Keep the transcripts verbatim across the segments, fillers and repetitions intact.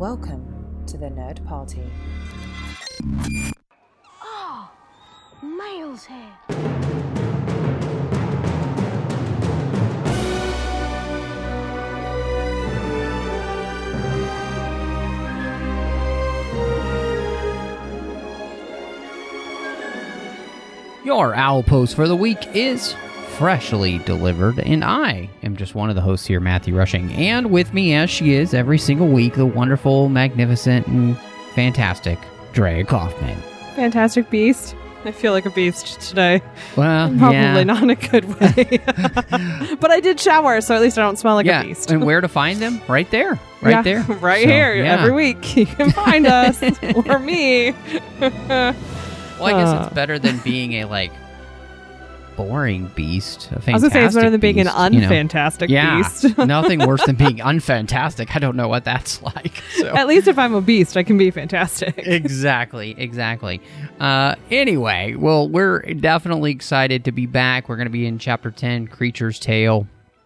Welcome to the Nerd Party. Oh, Miles here. Your Owl Post for the week is freshly delivered, and I am just one of the hosts here, Matthew Rushing. And with me, as she is every single week, the wonderful, magnificent, and fantastic Drea Kaufman. Fantastic beast. I feel like a beast today. Well, Probably yeah. not in a good way. But I did shower, so at least I don't smell like yeah. a beast. And where to find them? Right there. Right yeah, there. Right So, here. yeah. Every week. You can find us. Or me. Well, I guess Uh. it's better than being a, like, boring beast. A fantastic I was going to say it's better than being an beast, you know. unfantastic Yeah, beast. nothing worse than being unfantastic. I don't know what that's like. So. At least if I'm a beast, I can be fantastic. Exactly, exactly. Uh, anyway, well, we're definitely excited to be back. We're going to be in Chapter ten, Creature's Tale.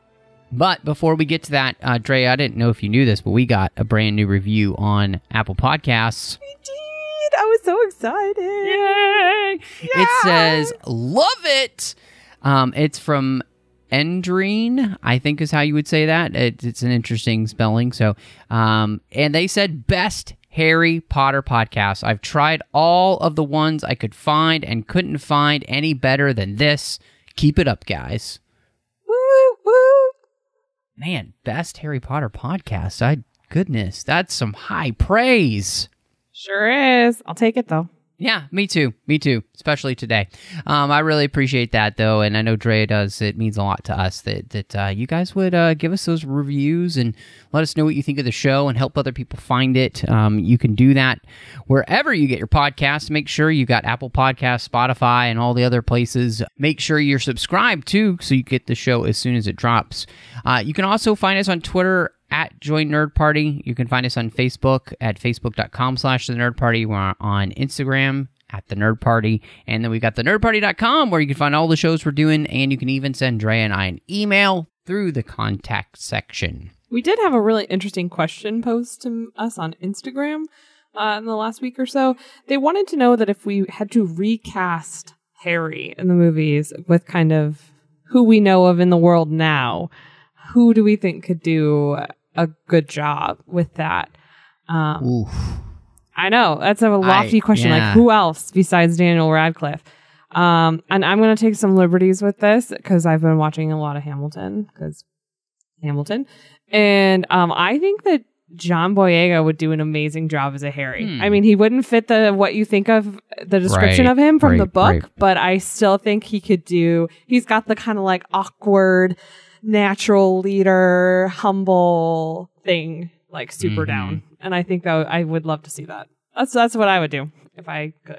But before we get to that, uh, Dre, I didn't know if you knew this, but we got a brand new review on Apple Podcasts. I did. I was so excited. Yay! It says, love it! Um, it's from Endrine, I think is how you would say that. It, it's an interesting spelling. So, um, and they said, best Harry Potter podcast. I've tried all of the ones I could find and couldn't find any better than this. Keep it up, guys. Woo, woo. Man, best Harry Potter podcast. I goodness, that's some high praise. Sure is. I'll take it, though. Yeah, me too. Me too, especially today. Um, I really appreciate that, though, and I know Drea does. It means a lot to us that that uh, you guys would uh, give us those reviews and let us know what you think of the show and help other people find it. Um, you can do that wherever you get your podcasts. Make sure you got Apple Podcasts, Spotify, and all the other places. Make sure you're subscribed, too, so you get the show as soon as it drops. Uh, you can also find us on Twitter at Join Nerd Party. You can find us on Facebook at facebook.com slash the Nerd Party. We're on Instagram at the Nerd Party. And then we got the nerd party dot com where you can find all the shows we're doing. And you can even send Drea and I an email through the contact section. We did have a really interesting question posed to us on Instagram uh, in the last week or so. They wanted to know that if we had to recast Harry in the movies with kind of who we know of in the world now, who do we think could do a good job with that? Um, Oof. I know. That's a lofty I- question. yeah. Like, who else besides Daniel Radcliffe? Um, and I'm going to take some liberties with this because I've been watching a lot of Hamilton because Hamilton. And um, I think that John Boyega would do an amazing job as a Harry. Hmm. I mean, he wouldn't fit the what you think of the description Right, of him from right, the book, right. but I still think he could do. He's got the kind of like awkward, natural leader, humble thing, like super Mhm. down. And I think that I would love to see that. That's that's what I would do if I could.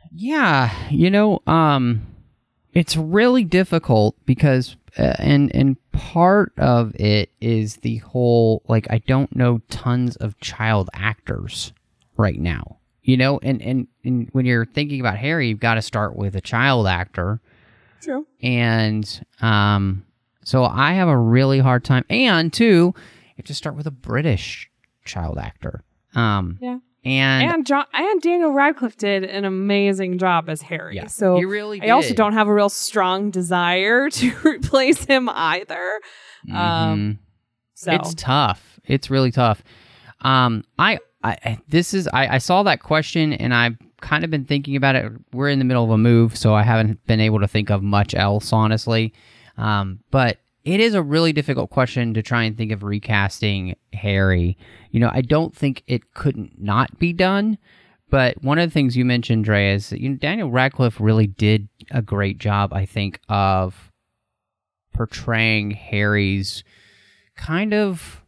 Yeah, you know, um, it's really difficult because, uh, and and part of it is the whole, like, I don't know tons of child actors right now, you know, and, and, and when you're thinking about Harry, you've got to start with a child actor. True. And, um, so I have a really hard time, and two, you have to start with a British child actor. Um, Yeah. and, And John and Daniel Radcliffe did an amazing job as Harry. Yeah, so he really I also did. don't have a real strong desire to replace him either. Um, Mhm. so It's tough. It's really tough. Um, I, I, this is, I, I saw that question and I've kind of been thinking about it. We're in the middle of a move, so I haven't been able to think of much else, honestly. Um, but it is a really difficult question to try and think of recasting Harry. You know, I don't think it couldn't not be done. But one of the things you mentioned, Dre, is that, you know, Daniel Radcliffe really did a great job, I think, of portraying Harry's kind of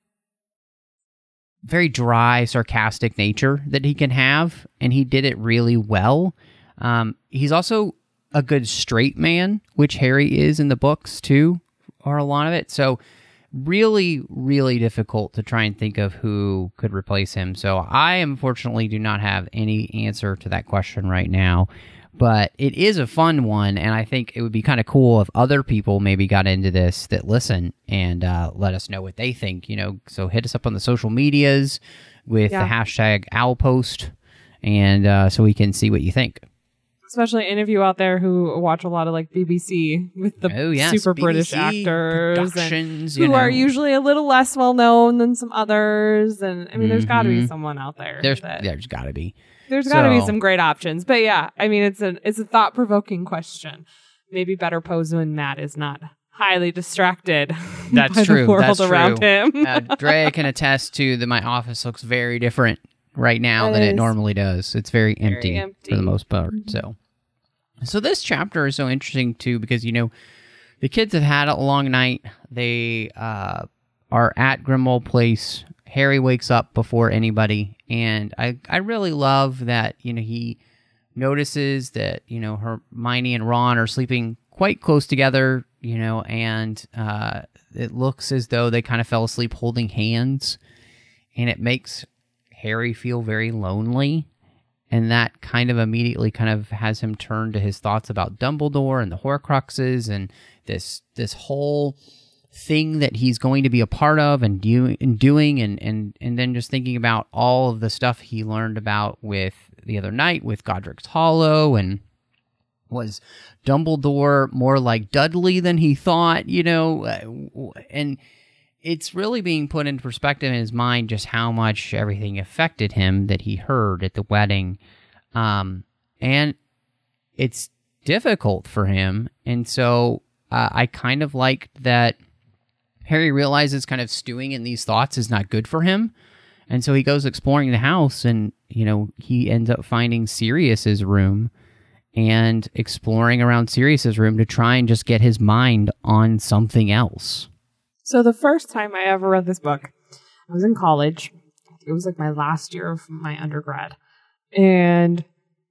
very dry, sarcastic nature that he can have, and he did it really well. Um, he's also a good straight man, which Harry is in the books too, or a lot of it. So really, really difficult to try and think of who could replace him. So I unfortunately do not have any answer to that question right now. But it is a fun one, and I think it would be kind of cool if other people maybe got into this that listen and uh, let us know what they think. You know, so hit us up on the social medias with Yeah. the hashtag Owlpost, and uh, so we can see what you think. Especially any of you out there who watch a lot of like B B C with the Oh, yes, super B B C British actors and productions, who you know. are usually a little less well known than some others. And I mean, there's got to be Mhm. someone out there. There's that, there's got to be. there's got to be So- some great options. But yeah, I mean, it's a it's a thought provoking question. Maybe better posed when Matt is not highly distracted. That's by true. The world That's around true. him. uh, Dre can attest to that my office looks very different right now It than it is. normally does. It's very empty, empty. for the most part. So, so this chapter is so interesting too because you know the kids have had a long night. They uh, are at Grimmauld Place. Harry wakes up before anybody, and I I really love that you know he notices that you know Hermione and Ron are sleeping quite close together. You know, and uh, it looks as though they kind of fell asleep holding hands, and it makes Harry feel very lonely, and that kind of immediately kind of has him turn to his thoughts about Dumbledore and the Horcruxes and this this whole thing that he's going to be a part of and, do, and doing, and, and, and then just thinking about all of the stuff he learned about with the other night with Godric's Hollow, and was Dumbledore more like Dudley than he thought, you know, and it's really being put into perspective in his mind just how much everything affected him that he heard at the wedding. Um, and it's difficult for him. And so uh, I kind of like that Harry realizes kind of stewing in these thoughts is not good for him. And so he goes exploring the house and, you know, he ends up finding Sirius's room and exploring around Sirius's room to try and just get his mind on something else. So the first time I ever read this book, I was in college. It was like my last year of my undergrad. And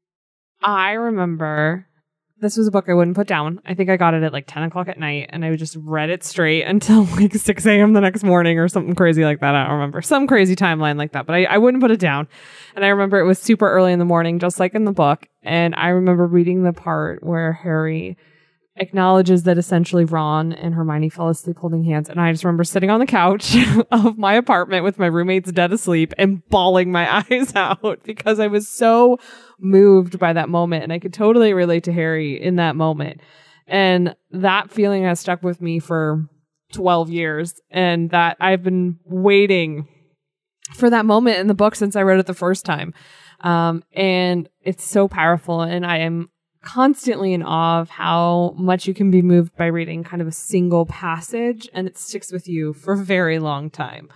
I remember this was a book I wouldn't put down. I think I got it at like ten o'clock at night, and I just read it straight until like six a.m. the next morning or something crazy like that. I don't remember. Some crazy timeline like that, but I, I wouldn't put it down. And I remember it was super early in the morning, just like in the book. And I remember reading the part where Harry acknowledges that essentially Ron and Hermione fell asleep holding hands. And I just remember sitting on the couch of my apartment with my roommates dead asleep and bawling my eyes out because I was so moved by that moment. And I could totally relate to Harry in that moment. And that feeling has stuck with me for twelve years. And that I've been waiting for that moment in the book since I read it the first time. Um, and it's so powerful. And I am constantly in awe of how much you can be moved by reading kind of a single passage, and it sticks with you for a very long time.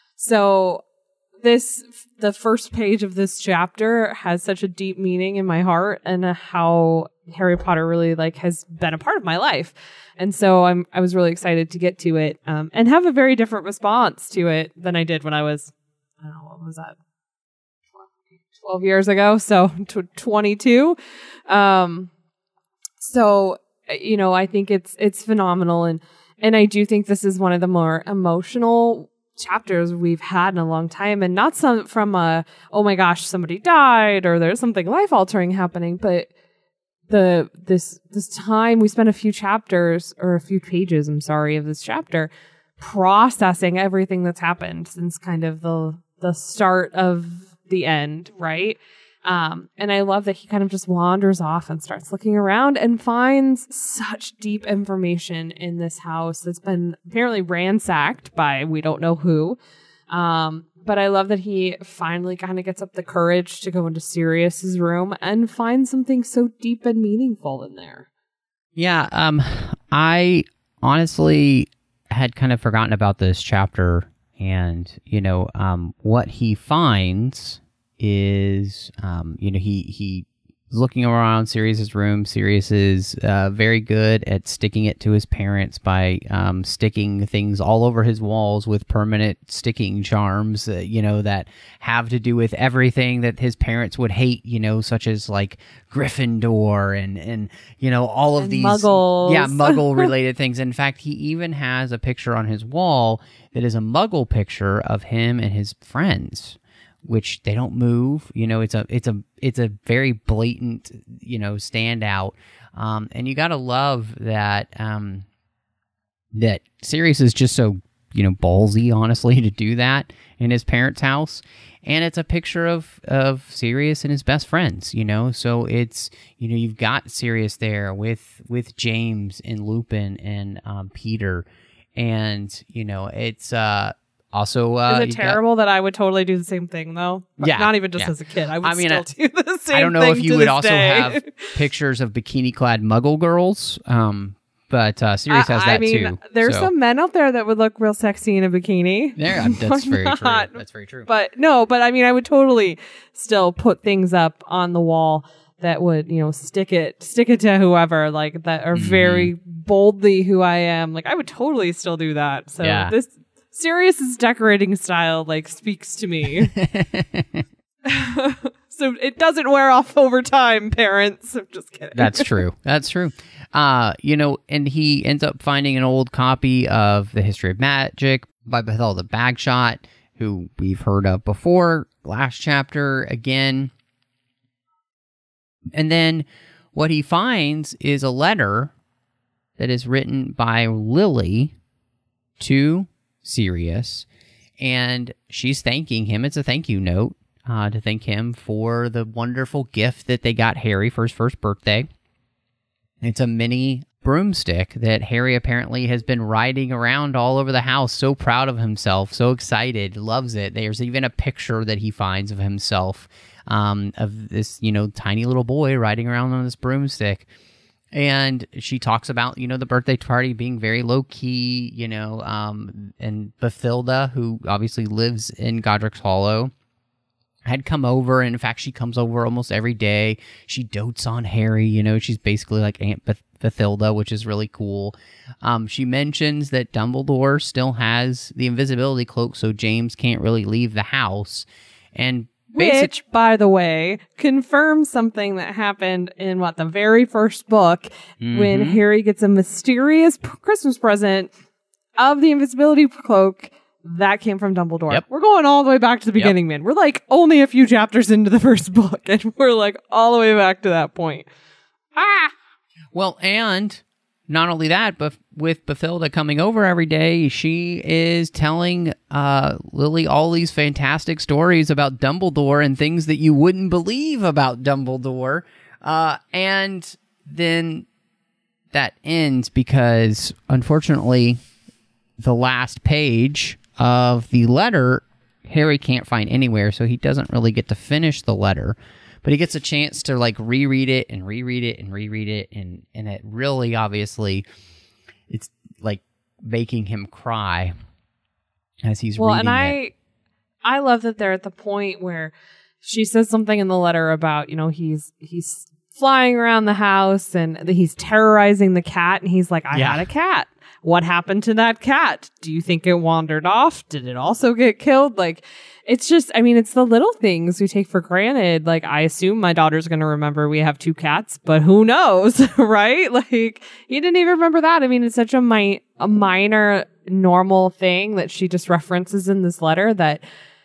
So this, the first page of this chapter has such a deep meaning in my heart, and how Harry Potter really like has been a part of my life. And so I'm, I was really excited to get to it, um, and have a very different response to it than I did when I was, I don't know, what was that? twelve years ago, so twenty-two. Um, so, you know, I think it's it's phenomenal, and and I do think this is one of the more emotional chapters we've had in a long time, and not some from a, oh my gosh, somebody died or there's something life altering happening, but the this this time we spent a few chapters or a few pages, I'm sorry, of this chapter processing everything that's happened since kind of the the start of the end, right? Um, and I love that he kind of just wanders off and starts looking around and finds such deep information in this house that's been apparently ransacked by we don't know who. Um, but I love that he finally kind of gets up the courage to go into Sirius's room and find something so deep and meaningful in there. Yeah, um, I honestly had kind of forgotten about this chapter. And, you know, um, what he finds is, um, you know, he, he looking around Sirius's room. Sirius is uh, very good at sticking it to his parents by um, sticking things all over his walls with permanent sticking charms, uh, you know, that have to do with everything that his parents would hate, you know, such as like Gryffindor and, and you know, all of And these Muggles. yeah, Muggle related things. In fact, he even has a picture on his wall that is a Muggle picture of him and his friends, which they don't move. You know, it's a it's a it's a very blatant, you know, standout. Um, and you got to love that um, that Sirius is just so, you know, ballsy, honestly, to do that in his parents' house. And it's a picture of, of Sirius and his best friends, you know? So it's, you know, you've got Sirius there with, with James and Lupin and um, Peter. And, you know, it's uh, also... Uh, Is it terrible got, that I would totally do the same thing, though? But yeah. Not even just yeah. as a kid. I would I mean, still I, do the same thing. I don't know if you would also day. have pictures of bikini-clad Muggle girls, um, but uh, Sirius has I, that I mean, too. There's so. some men out there that would look real sexy in a bikini. Yeah, that's very not? true. That's very true. But no, but I mean, I would totally still put things up on the wall that would, you know, stick it, stick it to whoever, like that are mm-hmm. very boldly who I am. Like I would totally still do that. So yeah. this Sirius's decorating style like speaks to me. So it doesn't wear off over time, parents. I'm just kidding. That's true. That's true. Uh, you know, and he ends up finding an old copy of The History of Magic by Bathilda Bagshot, who we've heard of before, last chapter again. And then what he finds is a letter that is written by Lily to Sirius, and she's thanking him. It's a thank you note. Uh, to thank him for the wonderful gift that they got Harry for his first birthday. It's a mini broomstick that Harry apparently has been riding around all over the house, so proud of himself, so excited, loves it. There's even a picture that he finds of himself, um, of this, you know, tiny little boy riding around on this broomstick. And she talks about, you know, the birthday party being very low-key, you know, um, and Bathilda, who obviously lives in Godric's Hollow, had come over, and in fact, she comes over almost every day. She dotes on Harry, you know, she's basically like Aunt Bath- Bathilda, which is really cool. Um, she mentions that Dumbledore still has the invisibility cloak, so James can't really leave the house. And basic- Which, by the way, confirms something that happened in, what, the very first book, mm-hmm. when Harry gets a mysterious p- Christmas present of the invisibility cloak. That came from Dumbledore. Yep. We're going all the way back to the beginning, yep. man. We're like only a few chapters into the first book, and we're like all the way back to that point. Ah! Well, and not only that, but with Bathilda coming over every day, she is telling uh, Lily all these fantastic stories about Dumbledore and things that you wouldn't believe about Dumbledore. Uh, and then that ends because, unfortunately, the last page of the letter, Harry can't find anywhere, so he doesn't really get to finish the letter. But he gets a chance to, like, reread it and reread it and reread it, and, and it really, obviously, it's, like, making him cry as he's well, reading and I, it. I love that they're at the point where she says something in the letter about, you know, he's he's flying around the house, and he's terrorizing the cat, and he's like, I Yeah. had a cat. What happened to that cat? Do you think it wandered off? Did it also get killed? Like, it's just, I mean, it's the little things we take for granted. Like, I assume my daughter's going to remember we have two cats, but who knows, right? Like, he didn't even remember that. I mean, it's such a, mi- a minor, normal thing that she just references in this letter that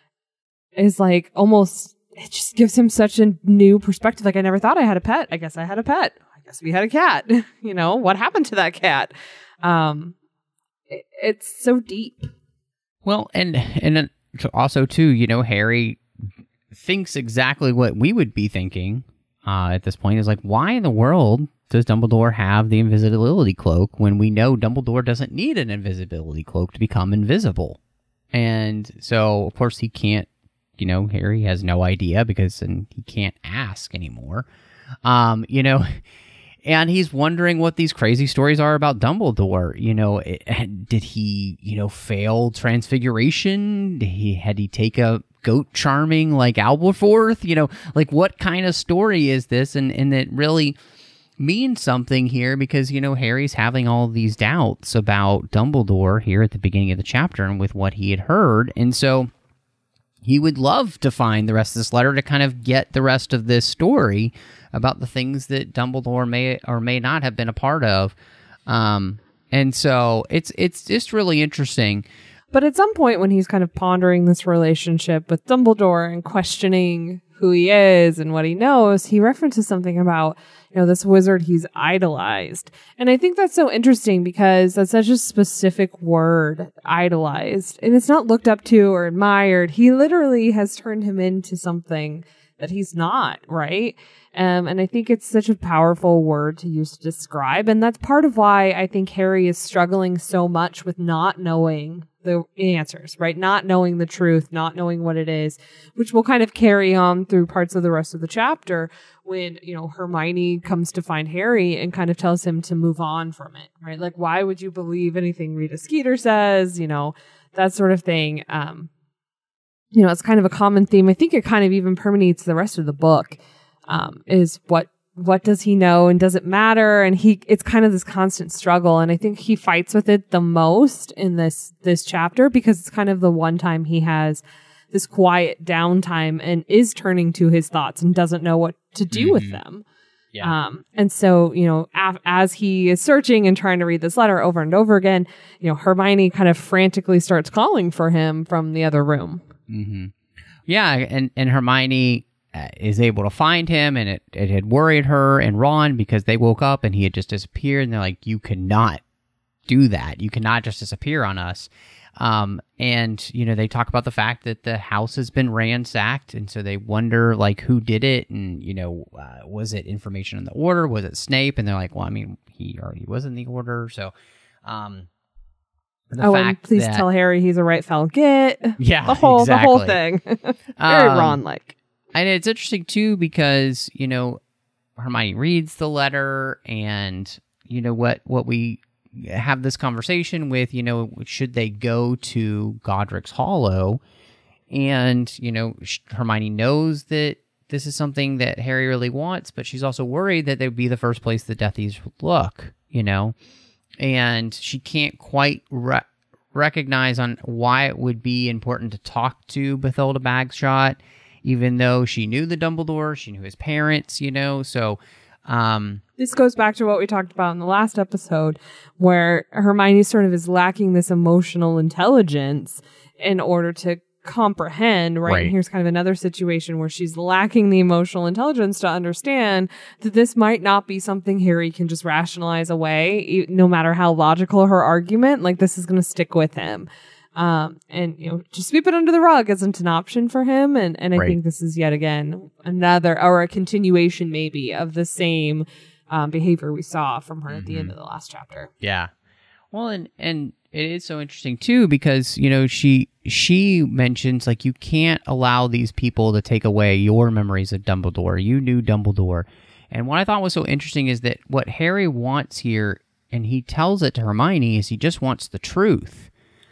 is like almost, it just gives him such a new perspective. Like, I never thought I had a pet. I guess I had a pet. I guess we had a cat. You know, what happened to that cat? Um, it, it's so deep. Well, and and also, too, you know, Harry thinks exactly what we would be thinking uh, at this point. Is like, why in the world does Dumbledore have the invisibility cloak when we know Dumbledore doesn't need an invisibility cloak to become invisible? And so, of course, he can't, you know, Harry has no idea because and he can't ask anymore. Um, you know... And he's wondering what these crazy stories are about Dumbledore. You know, it, did he, you know, fail Transfiguration? Did he had he take a goat charming like Aberforth? You know, like what kind of story is this? And and it really means something here because, you know, Harry's having all these doubts about Dumbledore here at the beginning of the chapter and with what he had heard. And so he would love to find the rest of this letter to kind of get the rest of this story about the things that Dumbledore may or may not have been a part of. Um, and so it's it's just really interesting. But at some point when he's kind of pondering this relationship with Dumbledore and questioning who he is and what he knows, he references something about, you know, this wizard he's idolized. And I think that's so interesting because that's such a specific word, idolized. And it's not looked up to or admired. He literally has turned him into something that he's not, right? Um, and I think it's such a powerful word to use to describe. And that's part of why I think Harry is struggling so much with not knowing the answers, right? Not knowing the truth, not knowing what it is, which will kind of carry on through parts of the rest of the chapter when, you know, Hermione comes to find Harry and kind of tells him to move on from it, right? Like, why would you believe anything Rita Skeeter says? You know, that sort of thing. Um, you know, it's kind of a common theme. I think it kind of even permeates the rest of the book, um, is what what does he know and does it matter? And he, it's kind of this constant struggle. And I think he fights with it the most in this, this chapter because it's kind of the one time he has this quiet downtime and is turning to his thoughts and doesn't know what to do mm-hmm. with them. Yeah. Um, and so, you know, af- as he is searching and trying to read this letter over and over again, you know, Hermione kind of frantically starts calling for him from the other room. Mm-hmm. Yeah. And, and Hermione Uh, is able to find him, and it, it had worried her and Ron because they woke up and he had just disappeared, and they're like, you cannot do that. You cannot just disappear on us. Um, and, you know, they talk about the fact that the house has been ransacked, and so they wonder, like, who did it, and, you know, uh, was it information in the Order? Was it Snape? And they're like, well, I mean, he already was in the Order, so... Um, The oh, fact and please that, tell Harry he's a right foul git. Yeah, the whole exactly. the whole thing. Very um, Ron-like. And it's interesting, too, because, you know, Hermione reads the letter and, you know, what, what we have this conversation with, you know, should they go to Godric's Hollow? And, you know, Hermione knows that this is something that Harry really wants, but she's also worried that they would be the first place the Death Eaters would look, you know? And she can't quite re- recognize on why it would be important to talk to Bathilda Bagshot, even though she knew the Dumbledore, she knew his parents, you know, so... Um, this goes back to what we talked about in the last episode, where Hermione sort of is lacking this emotional intelligence in order to comprehend, right? Right. And here's kind of another situation where she's lacking the emotional intelligence to understand that this might not be something Harry can just rationalize away, no matter how logical her argument, like this is going to stick with him. Um, and, you know, just sweep it under the rug isn't an option for him. And, and I right. think this is yet again another, or a continuation maybe of the same um, behavior we saw from her mm-hmm. at the end of the last chapter. Yeah. Well, and, and it is so interesting too, because, you know, she, she mentions like, you can't allow these people to take away your memories of Dumbledore. You knew Dumbledore. And what I thought was so interesting is that what Harry wants here, and he tells it to Hermione, is he just wants the truth.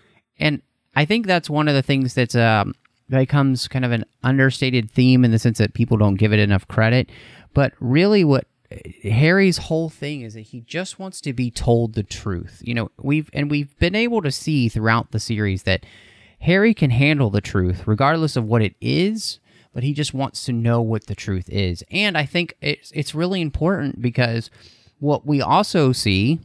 And I think that's one of the things that's um, becomes kind of an understated theme in the sense that people don't give it enough credit. But really what Harry's whole thing is that he just wants to be told the truth. You know, we've and we've been able to see throughout the series that Harry can handle the truth regardless of what it is, but he just wants to know what the truth is. And I think it's it's really important because what we also see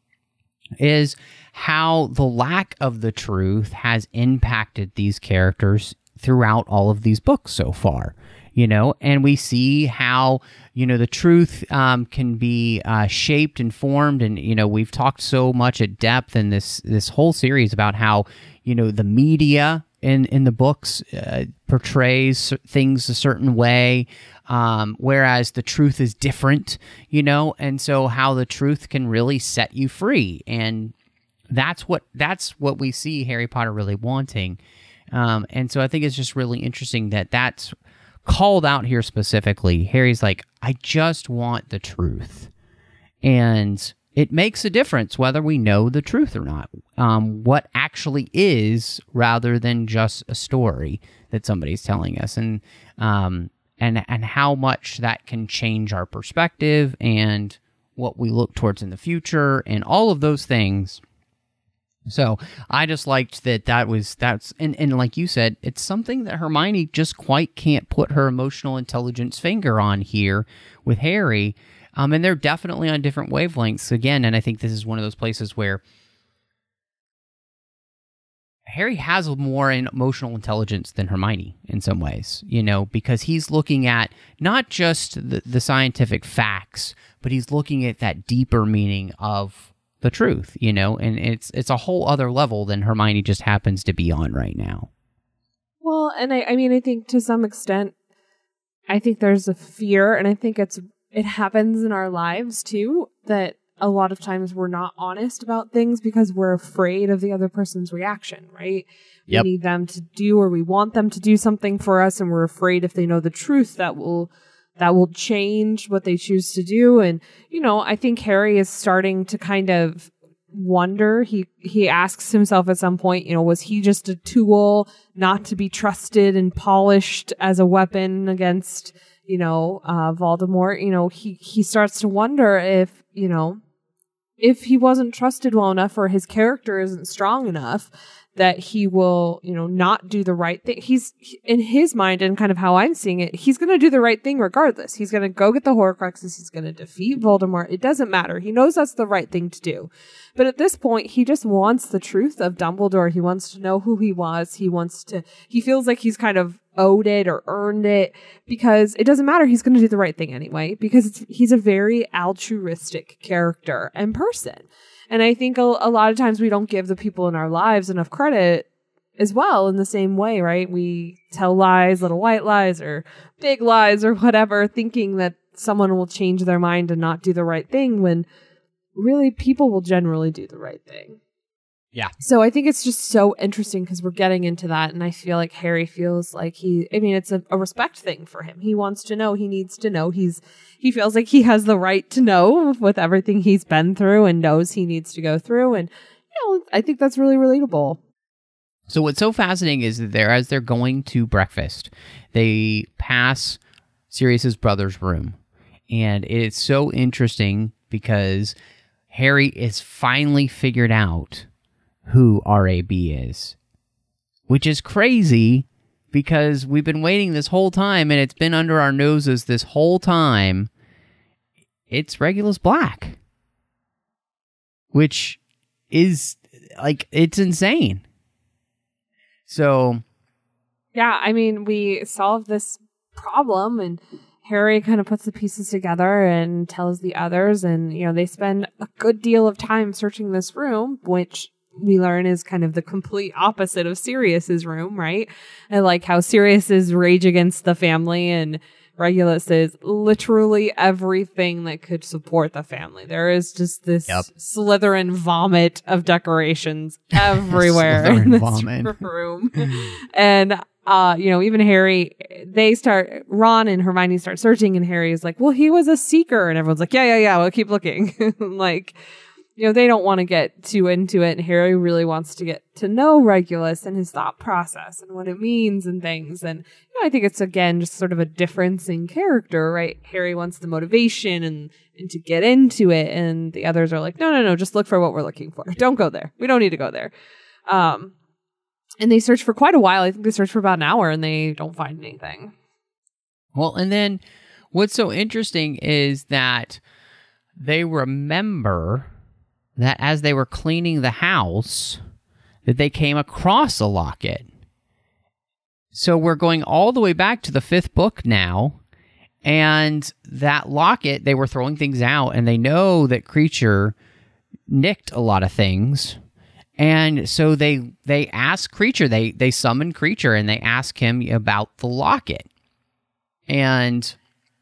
is how the lack of the truth has impacted these characters throughout all of these books so far, you know, and we see how, you know, the truth um, can be uh, shaped and formed. And, you know, we've talked so much at depth in this, this whole series about how, you know, the media in, in the books uh, portrays things a certain way, um, whereas the truth is different, you know, and so how the truth can really set you free. And That's what that's what we see Harry Potter really wanting. Um, and so I think it's just really interesting that that's called out here specifically. Harry's like, I just want the truth. And it makes a difference whether we know the truth or not. Um, what actually is rather than just a story that somebody's telling us. And, um, and, and how much that can change our perspective and what we look towards in the future and all of those things. So I just liked that that was, that's, and, and like you said, it's something that Hermione just quite can't put her emotional intelligence finger on here with Harry. Um, and they're definitely on different wavelengths again. And I think this is one of those places where Harry has more emotional intelligence than Hermione in some ways, you know, because he's looking at not just the, the scientific facts, but he's looking at that deeper meaning of the truth, you know, and it's it's a whole other level than Hermione just happens to be on right now. Well, and I, I mean, I think to some extent, I think there's a fear, and I think it's it happens in our lives too, that a lot of times we're not honest about things because we're afraid of the other person's reaction, right? Yep. We need them to do, or we want them to do something for us, and we're afraid if they know the truth that will that will change what they choose to do. And, you know, I think Harry is starting to kind of wonder. He he asks himself at some point, you know, was he just a tool not to be trusted and polished as a weapon against, you know, uh, Voldemort? You know, he, he starts to wonder if, you know, if he wasn't trusted well enough or his character isn't strong enough that he will, you know, not do the right thing. He's, in his mind, and kind of how I'm seeing it, he's going to do the right thing regardless. He's going to go get the Horcruxes. He's going to defeat Voldemort. It doesn't matter. He knows that's the right thing to do. But at this point, he just wants the truth of Dumbledore. He wants to know who he was. He wants to, he feels like he's kind of owed it or earned it, because it doesn't matter. He's going to do the right thing anyway, because it's, he's a very altruistic character and person. And I think a, a lot of times we don't give the people in our lives enough credit as well, in the same way, right? We tell lies, little white lies or big lies or whatever, thinking that someone will change their mind and not do the right thing, when really people will generally do the right thing. Yeah. So I think it's just so interesting because we're getting into that, and I feel like Harry feels like he, I mean, it's a, a respect thing for him. He wants to know, he needs to know, he's, he feels like he has the right to know with everything he's been through and knows he needs to go through. And, you know, I think that's really relatable. So what's so fascinating is that they're, as they're going to breakfast, they pass Sirius's brother's room. And it's so interesting because Harry is finally figured out who R A B is, which is crazy because we've been waiting this whole time and it's been under our noses this whole time. It's Regulus Black, which is like, it's insane. So, yeah, I mean, we solved this problem, and Harry kind of puts the pieces together and tells the others, and, you know, they spend a good deal of time searching this room, which we learn is kind of the complete opposite of Sirius's room, right? And like how Sirius is rage against the family, and Regulus is literally everything that could support the family. There is just this yep. Slytherin vomit of decorations everywhere in this vomit. room. And uh, you know, even Harry, they start, Ron and Hermione start searching, and Harry is like, well, he was a seeker. And everyone's like, yeah, yeah, yeah, we'll keep looking. Like, you know, they don't want to get too into it, and Harry really wants to get to know Regulus and his thought process and what it means and things. And, you know, I think it's, again, just sort of a difference in character, right? Harry wants the motivation and, and to get into it, and the others are like, no, no, no, just look for what we're looking for. Don't go there. We don't need to go there. Um, and they search for quite a while. I think they search for about an hour, and they don't find anything. Well, and then what's so interesting is that they remember that as they were cleaning the house, that they came across a locket. So we're going all the way back to the fifth book now, and that locket, they were throwing things out, and they know that Kreacher nicked a lot of things, and so they they ask Kreacher, they they summon Kreacher, and they ask him about the locket. And,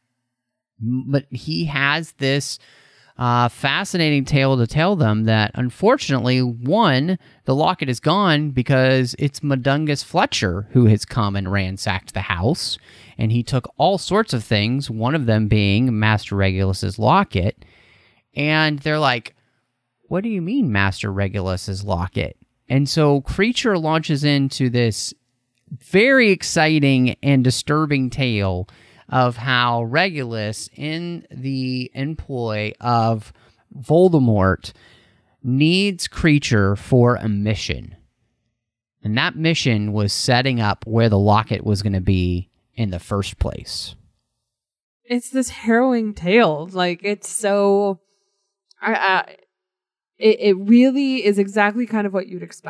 but he has this Uh, fascinating tale to tell them that, unfortunately, one, the locket is gone because it's Mundungus Fletcher who has come and ransacked the house, and he took all sorts of things, one of them being Master Regulus's locket. And they're like, what do you mean, Master Regulus's locket? And so Kreacher launches into this very exciting and disturbing tale of how Regulus, in the employ of Voldemort, needs Kreacher for a mission. And that mission was setting up where the locket was going to be in the first place. It's this harrowing tale. Like, it's so... I, I, it, it really is exactly kind of what you'd expect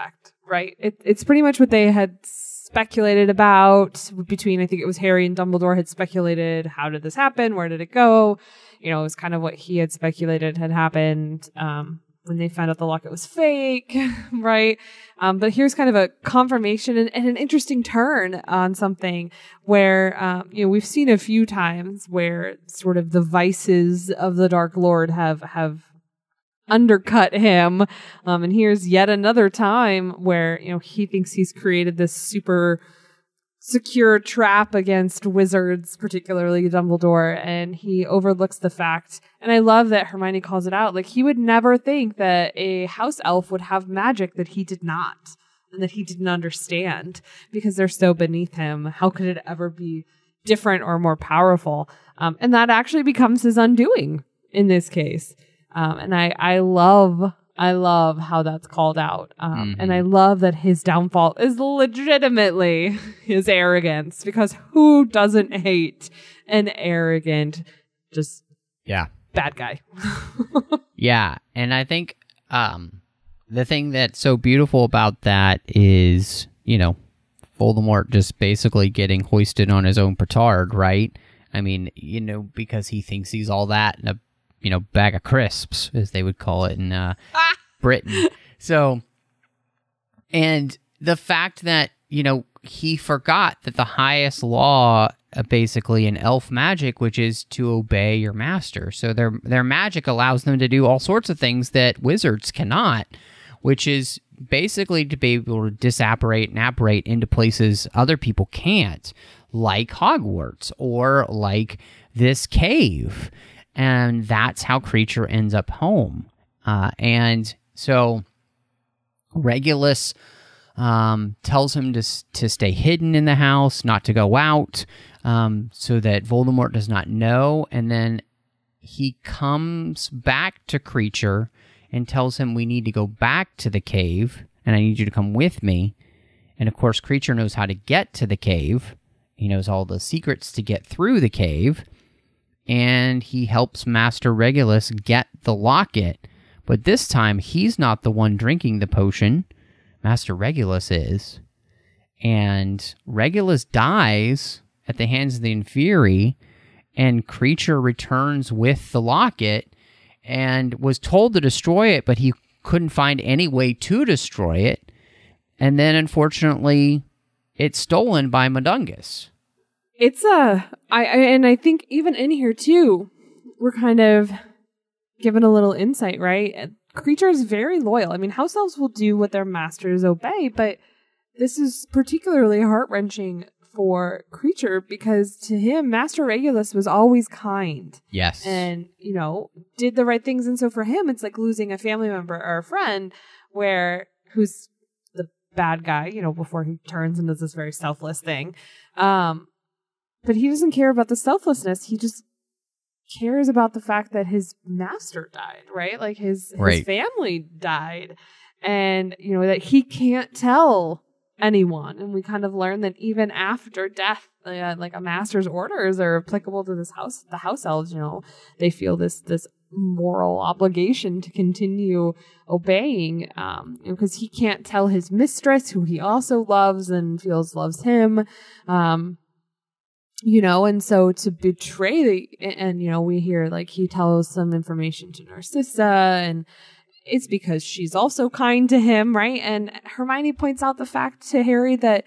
right? It, it's pretty much what they had speculated about between, I think it was Harry and Dumbledore had speculated, how did this happen? Where did it go? You know, it was kind of what he had speculated had happened um, when they found out the locket was fake, right? Um, but here's kind of a confirmation and, and an interesting turn on something where, um, you know, we've seen a few times where sort of the vices of the Dark Lord have, have undercut him. Um, and here's yet another time where, you know, he thinks he's created this super secure trap against wizards, particularly Dumbledore, and he overlooks the fact, and I love that Hermione calls it out, like he would never think that a house elf would have magic that he did not, and that he didn't understand, because they're so beneath him. How could it ever be different or more powerful? Um, and that actually becomes his undoing in this case. Um, and I, I love I love how that's called out. Um, mm-hmm. And I love that his downfall is legitimately his arrogance, because who doesn't hate an arrogant, just yeah, bad guy? Yeah. And I think um, the thing that's so beautiful about that is, you know, Voldemort just basically getting hoisted on his own petard, right? I mean, you know, because he thinks he's all that in a you know, bag of crisps, as they would call it in uh, Britain. So, and the fact that, you know, he forgot that the highest law, uh, basically in elf magic, which is to obey your master. So their their magic allows them to do all sorts of things that wizards cannot, which is basically to be able to disapparate and apparate into places other people can't, like Hogwarts or like this cave. And that's how Kreacher ends up home. Uh, and so Regulus um, tells him to to stay hidden in the house, not to go out, um, so that Voldemort does not know. And then he comes back to Kreacher and tells him, we need to go back to the cave, and I need you to come with me. And of course, Kreacher knows how to get to the cave. He knows all the secrets to get through the cave. And he helps Master Regulus get the locket. But this time, he's not the one drinking the potion. Master Regulus is. And Regulus dies at the hands of the Inferi, and Kreacher returns with the locket and was told to destroy it, but he couldn't find any way to destroy it. And then, unfortunately, it's stolen by Mundungus. It's a, I, I, and I think even in here too, we're kind of given a little insight, right? Kreacher is very loyal. I mean, house elves will do what their masters obey, but this is particularly heart-wrenching for Kreacher, because to him, Master Regulus was always kind. Yes. And, you know, did the right things. And so for him, it's like losing a family member or a friend where, who's the bad guy, you know, before he turns and does this very selfless thing. Um, But he doesn't care about the selflessness. He just cares about the fact that his master died, right? Like his, right. his family died. And, you know, that he can't tell anyone. And we kind of learn that even after death, uh, like a master's orders are applicable to this house, the house elves, you know, they feel this, this moral obligation to continue obeying, um, because he can't tell his mistress, who he also loves and feels loves him, um, you know, and so to betray the, and, you know, we hear like he tells some information to Narcissa, and it's because she's also kind to him, right? And Hermione points out the fact to Harry that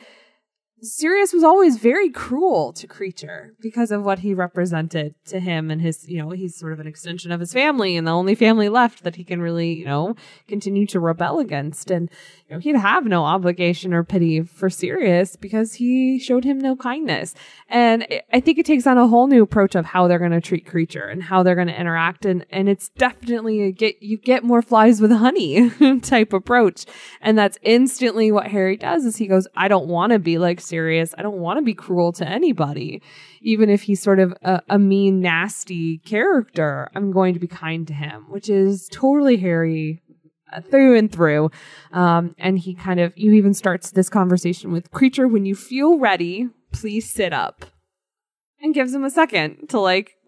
Sirius was always very cruel to Kreacher because of what he represented to him and his, you know, he's sort of an extension of his family and the only family left that he can really, you know, continue to rebel against. And, you know, he'd have no obligation or pity for Sirius because he showed him no kindness. And I think it takes on a whole new approach of how they're going to treat Kreacher and how they're going to interact. And, and it's definitely a get, you get more flies with honey type approach. And that's instantly what Harry does is he goes, I don't want to be like Sirius. I don't want to be cruel to anybody. Even if he's sort of a, a mean, nasty character, I'm going to be kind to him, which is totally Harry uh, through and through. Um, and he kind of, you even starts this conversation with Kreacher, when you feel ready, please sit up. And gives him a second to like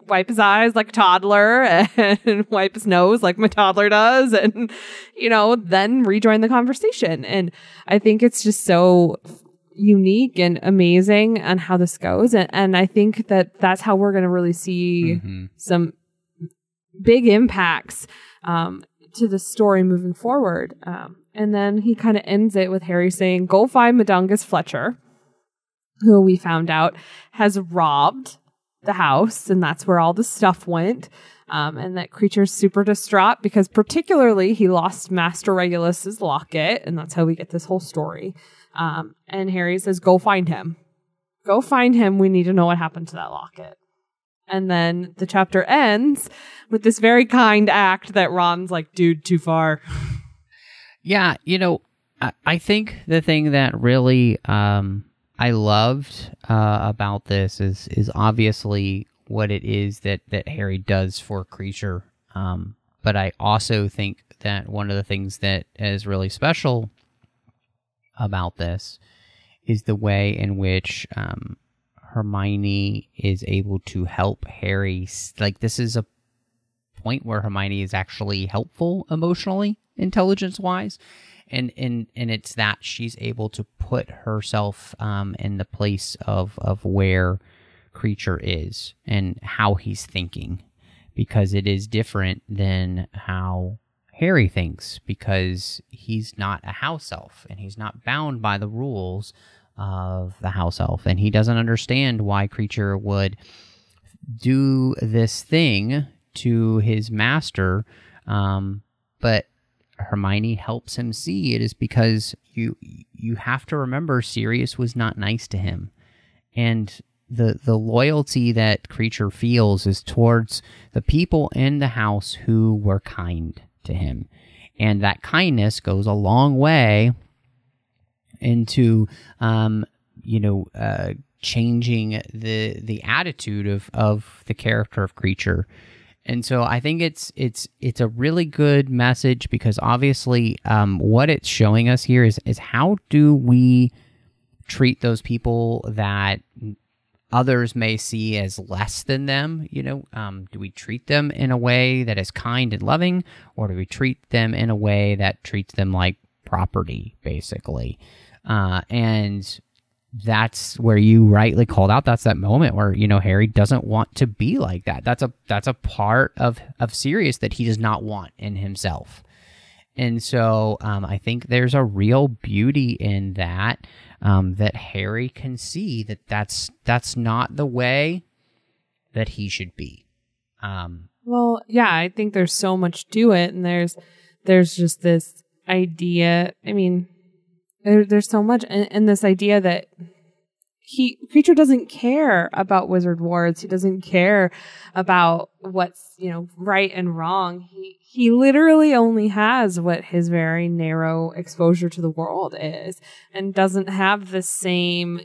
wipe his eyes like a toddler and wipe his nose like my toddler does, and, you know, then rejoin the conversation. And I think it's just so unique and amazing on how this goes. And, and I think that that's how we're going to really see mm-hmm. some big impacts um, to the story moving forward. Um, and then he kind of ends it with Harry saying, go find Mundungus Fletcher, who we found out has robbed the house, and that's where all the stuff went. Um, and that Creature's super distraught because particularly he lost Master Regulus's locket, and that's how we get this whole story. Um, and Harry says, go find him. Go find him. We need to know what happened to that locket. And then the chapter ends with this very kind act that Ron's like, dude, too far. Yeah, you know, I, I think the thing that really... Um I loved uh, about this is is obviously what it is that, that Harry does for Creature. Um, but I also think that one of the things that is really special about this is the way in which um, Hermione is able to help Harry. Like, this is a point where Hermione is actually helpful emotionally, intelligence-wise. And, and and it's that she's able to put herself um, in the place of, of where Creature is and how he's thinking, because it is different than how Harry thinks, because he's not a house elf and he's not bound by the rules of the house elf, and he doesn't understand why Creature would do this thing to his master, um, but Hermione helps him see it is because you you have to remember Sirius was not nice to him, and the the loyalty that Creature feels is towards the people in the house who were kind to him, and that kindness goes a long way into um you know uh, changing the the attitude of of the character of Creature. And so I think it's it's it's a really good message, because obviously um, what it's showing us here is is how do we treat those people that others may see as less than them? You know, um, do we treat them in a way that is kind and loving, or do we treat them in a way that treats them like property, basically? Uh, and that's where you rightly called out. That's that moment where, you know, Harry doesn't want to be like that. That's a that's a part of, of Sirius that he does not want in himself. And so um, I think there's a real beauty in that, um, that Harry can see that that's, that's not the way that he should be. Um, well, yeah, I think there's so much to it. And there's there's just this idea. I mean... There, there's so much, and, and this idea that he Creature doesn't care about wizard wards. He doesn't care about what's, you know, right and wrong. He he literally only has what his very narrow exposure to the world is, and doesn't have the same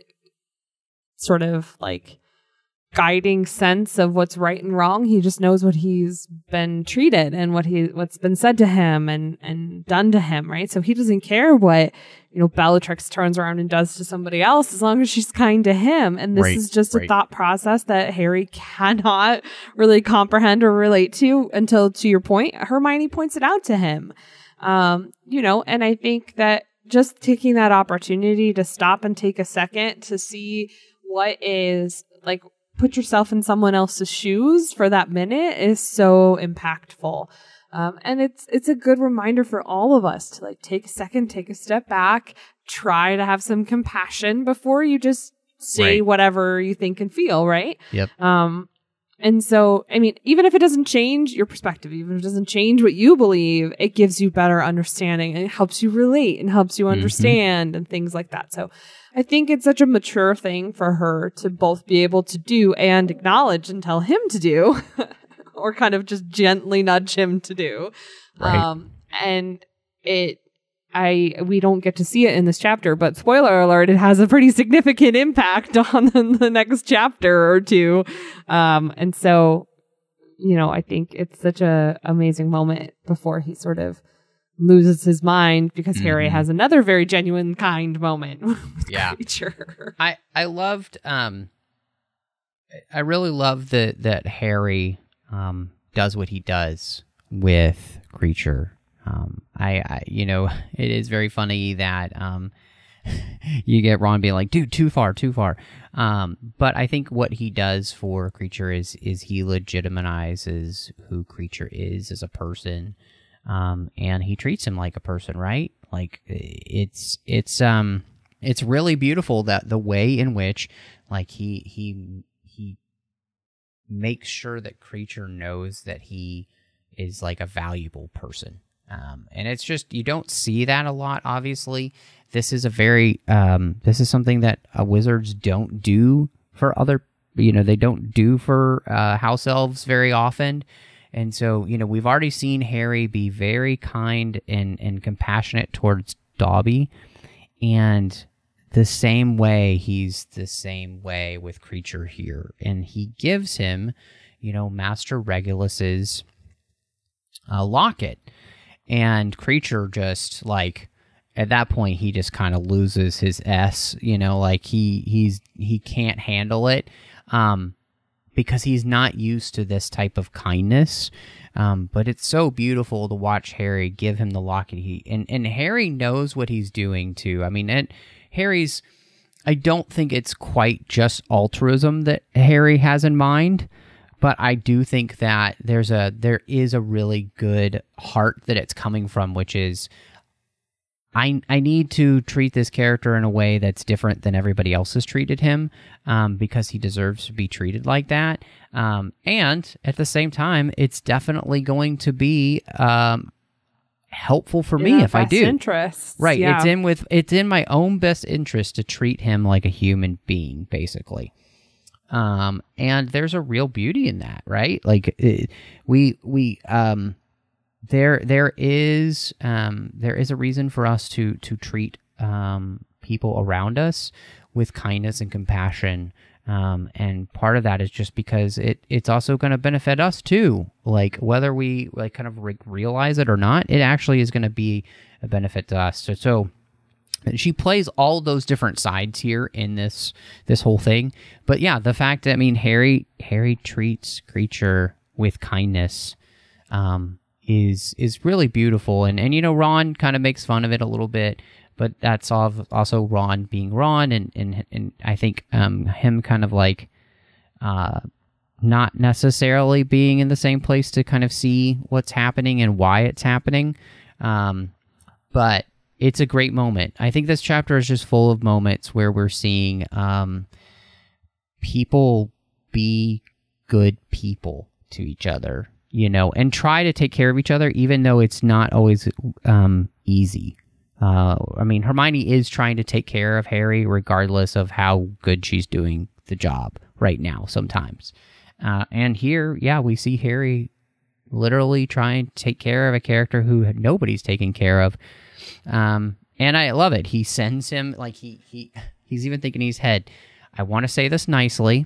sort of like guiding sense of what's right and wrong. He just knows what he's been treated and what he what's been said to him and and done to him, right? So he doesn't care what, you know, Bellatrix turns around and does to somebody else, as long as she's kind to him. And this right, is just right. a thought process that Harry cannot really comprehend or relate to until, to your point, Hermione points it out to him. Um, you know, and I think that just taking that opportunity to stop and take a second to see what is like, put yourself in someone else's shoes for that minute is so impactful. Um, and it's it's a good reminder for all of us to like take a second, take a step back, try to have some compassion before you just say right. whatever you think and feel, right? Yep. Um, and so, I mean, even if it doesn't change your perspective, even if it doesn't change what you believe, it gives you better understanding and it helps you relate and helps you understand mm-hmm. and things like that. So I think it's such a mature thing for her to both be able to do and acknowledge and tell him to do, or kind of just gently nudge him to do. Right. Um, and it, I, we don't get to see it in this chapter, but spoiler alert, it has a pretty significant impact on the, the next chapter or two. Um, and so, you know, I think it's such a amazing moment before he sort of loses his mind, because mm-hmm. Harry has another very genuine kind moment with yeah. Creature. I, I loved, um, I really love that that Harry um, does what he does with Creature. Um, I, I, you know, it is very funny that um, you get Ron being like, "Dude, too far, too far." Um, but I think what he does for Creature is is he legitimizes who Creature is as a person, um, and he treats him like a person, right? Like it's it's um it's really beautiful that the way in which like he he he makes sure that Creature knows that he is like a valuable person. Um, and it's just, you don't see that a lot, obviously. This is a very, um, this is something that uh, wizards don't do for other, you know, they don't do for uh, house elves very often. And so, you know, we've already seen Harry be very kind and, and compassionate towards Dobby. And the same way, he's the same way with Creature here. And he gives him, you know, Master Regulus's uh, locket. And Creature just, like, at that point, he just kind of loses his S, you know, like, he he's he can't handle it, um, because he's not used to this type of kindness, um, but it's so beautiful to watch Harry give him the locket, he, and, and Harry knows what he's doing, too. I mean, and Harry's, I don't think it's quite just altruism that Harry has in mind, but I do think that there's a there is a really good heart that it's coming from, which is I I need to treat this character in a way that's different than everybody else has treated him, um, because he deserves to be treated like that. Um, and at the same time, it's definitely going to be um, helpful for in me our if I best do. interests. Right, Yeah. it's in with it's in my own best interest to treat him like a human being, basically. Um, and there's a real beauty in that, right? Like it, we, we, um, there, there is, um, there is a reason for us to, to treat, um, people around us with kindness and compassion. Um, and part of that is just because it, it's also going to benefit us too. Like whether we like kind of re- realize it or not, it actually is going to be a benefit to us. So, so, she plays all those different sides here in this this whole thing. But yeah, the fact that, I mean, Harry Harry treats Creature with kindness um, is is really beautiful. And, and you know, Ron kind of makes fun of it a little bit, but that's all, also Ron being Ron. And, and, and I think um, him kind of like uh, not necessarily being in the same place to kind of see what's happening and why it's happening. Um, but it's a great moment. I think this chapter is just full of moments where we're seeing um, people be good people to each other, you know, and try to take care of each other, even though it's not always um, easy. Uh, I mean, Hermione is trying to take care of Harry regardless of how good she's doing the job right now sometimes. Uh, and here, yeah, we see Harry literally trying to take care of a character who nobody's taking care of. Um, and I love it. He sends him, like, he, he, he's even thinking in his head, I want to say this nicely,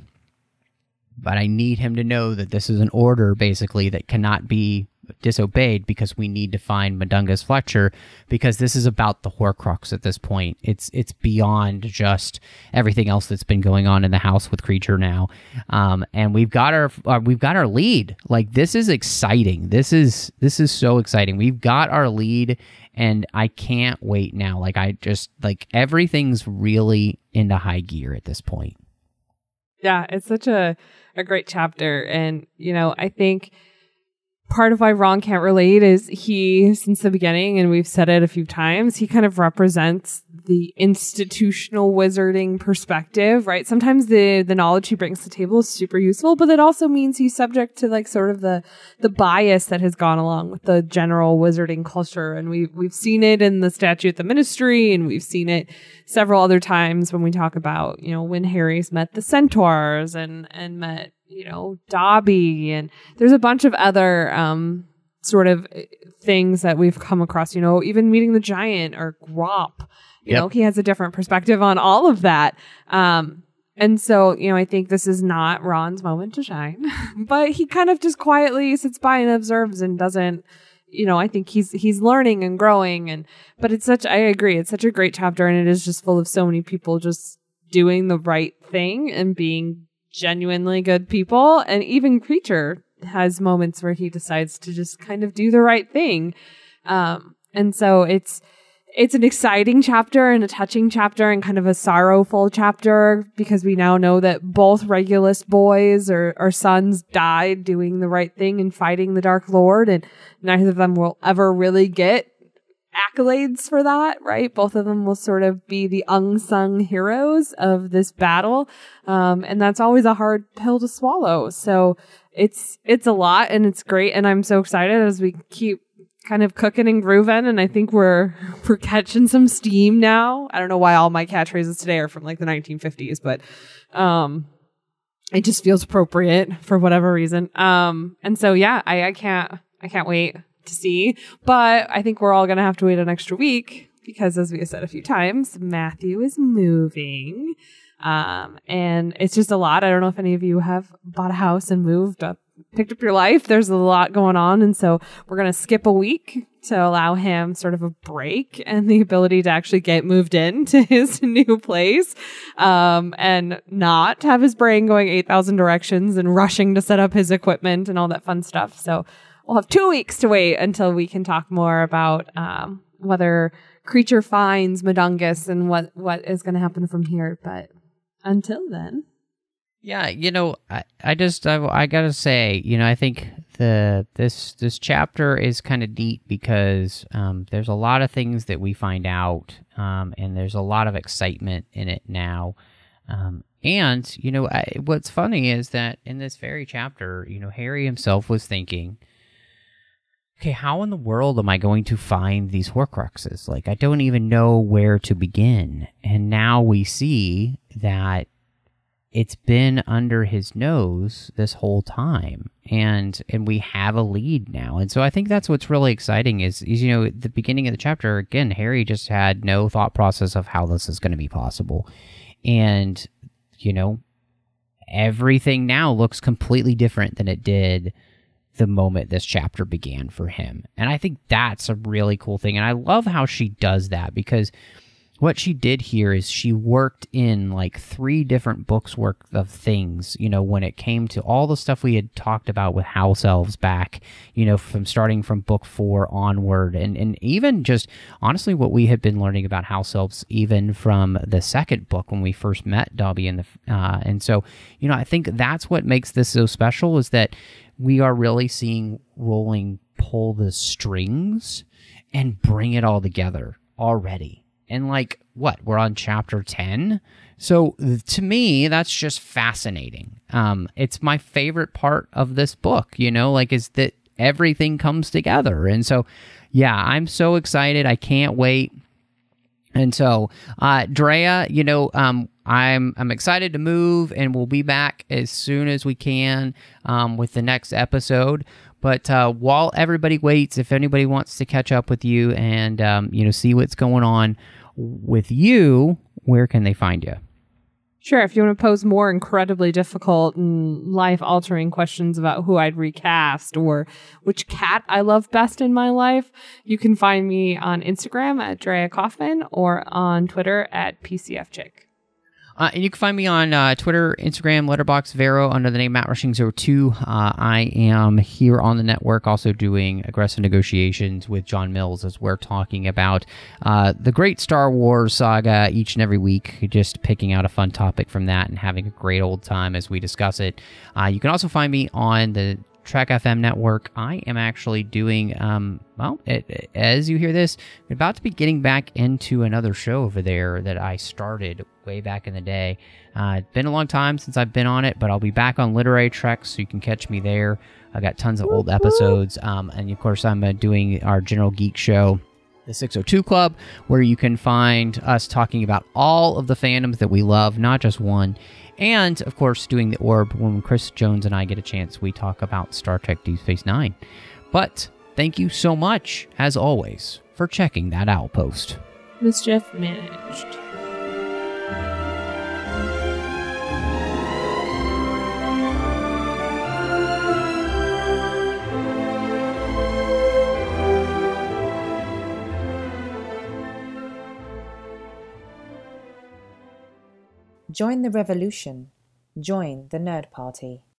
but I need him to know that this is an order, basically, that cannot be disobeyed because we need to find Mundungus Fletcher, because this is about the Horcrux at this point. It's it's beyond just everything else that's been going on in the house with Creature now. Um, and we've got our uh, we've got our lead. Like, this is exciting. This is this is so exciting. We've got our lead, and I can't wait now. Like, I just like everything's really into high gear at this point. Yeah, it's such a, a great chapter. And, you know, I think part of why Ron can't relate is he, since the beginning, and we've said it a few times, he kind of represents the institutional wizarding perspective, right? Sometimes the the knowledge he brings to the table is super useful, but it also means he's subject to like sort of the the bias that has gone along with the general wizarding culture. And we've we've seen it in the Statue at the Ministry, and we've seen it several other times when we talk about, you know, when Harry's met the Centaurs and and met, you know, Dobby, and there's a bunch of other um sort of things that we've come across, you know, even meeting the giant or Grop, you Yep. know, he has a different perspective on all of that. Um, and so, you know, I think this is not Ron's moment to shine, but he kind of just quietly sits by and observes and doesn't, you know, I think he's, he's learning and growing. And, but it's such, I agree, it's such a great chapter, and it is just full of so many people just doing the right thing and being genuinely good people. And even Kreacher has moments where he decides to just kind of do the right thing. Um, and so it's, it's an exciting chapter and a touching chapter and kind of a sorrowful chapter because we now know that both Regulus boys or, or sons died doing the right thing and fighting the Dark Lord, and neither of them will ever really get accolades for that, right? Both of them will sort of be the unsung heroes of this battle. Um, and that's always a hard pill to swallow. So it's, it's a lot and it's great. And I'm so excited as we keep kind of cooking and grooving. And I think we're, we're catching some steam now. I don't know why all my catchphrases today are from like the nineteen fifties, but, um, it just feels appropriate for whatever reason. Um, and so, yeah, I, I can't, I can't wait to see, but I think we're all going to have to wait an extra week because, as we have said a few times, Matthew is moving. Um, and it's just a lot. I don't know if any of you have bought a house and moved up, picked up your life. There's a lot going on. And so we're going to skip a week to allow him sort of a break and the ability to actually get moved into his new place, um, and not have his brain going eight thousand directions and rushing to set up his equipment and all that fun stuff. So we'll have two weeks to wait until we can talk more about um, whether Kreacher finds Mundungus and what, what is going to happen from here. But until then. Yeah, you know, I, I just, I, I gotta say, you know, I think the this this chapter is kind of neat because um, there's a lot of things that we find out, um, and there's a lot of excitement in it now. Um, and, you know, I, what's funny is that in this very chapter, you know, Harry himself was thinking, okay, how in the world am I going to find these Horcruxes? Like, I don't even know where to begin. And now we see that it's been under his nose this whole time, and and we have a lead now. And so I think that's what's really exciting is, is you know, at the beginning of the chapter, again, Harry just had no thought process of how this is going to be possible. And, you know, everything now looks completely different than it did the moment this chapter began for him. And I think that's a really cool thing. And I love how she does that, because what she did here is she worked in like three different books worth of things, you know, when it came to all the stuff we had talked about with house elves back, you know, from starting from book four onward, and, and even just honestly what we had been learning about house elves even from the second book when we first met Dobby and the, uh, and so, you know, I think that's what makes this so special is that we are really seeing Rowling pull the strings and bring it all together already. And like, what, we're on chapter ten? So to me, that's just fascinating. Um, it's my favorite part of this book, you know, like is that everything comes together. And so, yeah, I'm so excited. I can't wait. And so, uh, Drea, you know, um, I'm I'm excited to move, and we'll be back as soon as we can um, with the next episode. But uh, while everybody waits, if anybody wants to catch up with you and um, you know, see what's going on with you, where can they find you? Sure. If you want to pose more incredibly difficult and life-altering questions about who I'd recast or which cat I love best in my life, you can find me on Instagram at Drea Kaufman or on Twitter at P C F Chick. Uh, and you can find me on uh, Twitter, Instagram, Letterboxd, Vero under the name Matt Rushing zero two. Uh, I am here on the network also doing Aggressive Negotiations with John Mills as we're talking about uh, the great Star Wars saga each and every week, just picking out a fun topic from that and having a great old time as we discuss it. Uh, you can also find me on the Trek F M network. I am actually doing, um, well, it, it, as you hear this, I'm about to be getting back into another show over there that I started way back in the day. Uh, it's been a long time since I've been on it, but I'll be back on Literary Trek, so you can catch me there. I got tons of old episodes, um, and of course I'm uh, doing our General Geek show, the six oh two Club, where you can find us talking about all of the fandoms that we love, not just one. And, of course, doing the Orb, when Chris Jones and I get a chance, we talk about Star Trek Deep Space Nine. But thank you so much, as always, for checking that outpost. Mischief managed. Join the revolution. Join the Nerd Party.